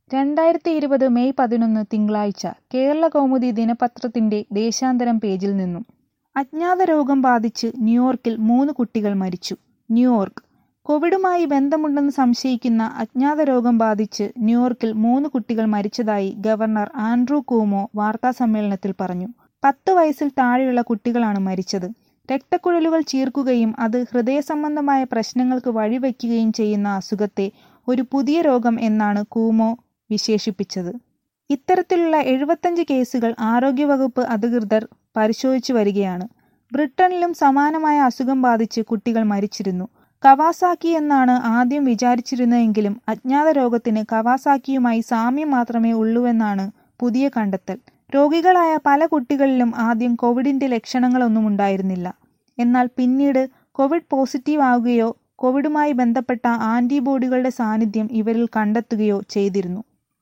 2020 May 11 തിങ്കളാഴ്ച കേരളകൗമുദി ദിനപത്രത്തിന്റെ ദേശാന്തരം പേജിൽ നിന്നും അജ്ഞാത രോഗം ബാധിച്ച് ന്യൂയോർക്കിൽ 3 കുട്ടികൾ മരിച്ചു. ന്യൂയോർക്ക് കോവിഡുമായി ബന്ധമുണ്ടെന്ന് സംശയിക്കുന്ന അജ്ഞാത രോഗം ബാധിച്ച് ന്യൂയോർക്കിൽ 3 കുട്ടികൾ മരിച്ചതായി ഗവർണർ ആൻഡ്രൂ കൂമോ വാർത്താസമ്മേളനത്തിൽ പറഞ്ഞു. 10 വയസ്സിൽ താഴെയുള്ള കുട്ടികളാണ് മരിച്ചത്. രക്തക്കുഴലുകൾ ചീർക്കുകയും അത് ഹൃദയസംബന്ധമായ പ്രശ്നങ്ങൾക്ക് വഴിവെക്കുകയും ചെയ്യുന്ന അസുഖത്തെ ഒരു പുതിയ രോഗം എന്നാണ് കൂമോ വിശേഷിപ്പിച്ചത്. ഇത്തരത്തിലുള്ള 75 കേസുകൾ ആരോഗ്യവകുപ്പ് അധികൃതർ പരിശോധിച്ചു വരികയാണ്. ബ്രിട്ടനിലും സമാനമായ അസുഖം ബാധിച്ച് കുട്ടികൾ മരിച്ചിരുന്നു. കവാസാക്കി എന്നാണ് ആദ്യം വിചാരിച്ചിരുന്നതെങ്കിലും അജ്ഞാത രോഗത്തിന് കവാസാക്കിയുമായി സാമ്യം മാത്രമേ ഉള്ളൂവെന്നാണ് പുതിയ കണ്ടെത്തൽ. രോഗികളായ പല കുട്ടികളിലും ആദ്യം കോവിഡിന്റെ ലക്ഷണങ്ങളൊന്നും ഉണ്ടായിരുന്നില്ല. എന്നാൽ പിന്നീട് കോവിഡ് പോസിറ്റീവ് ആവുകയോ കോവിഡുമായി ബന്ധപ്പെട്ട ആന്റിബോഡികളുടെ സാന്നിധ്യം ഇവരിൽ കണ്ടെത്തുകയോ ചെയ്തിരുന്നു.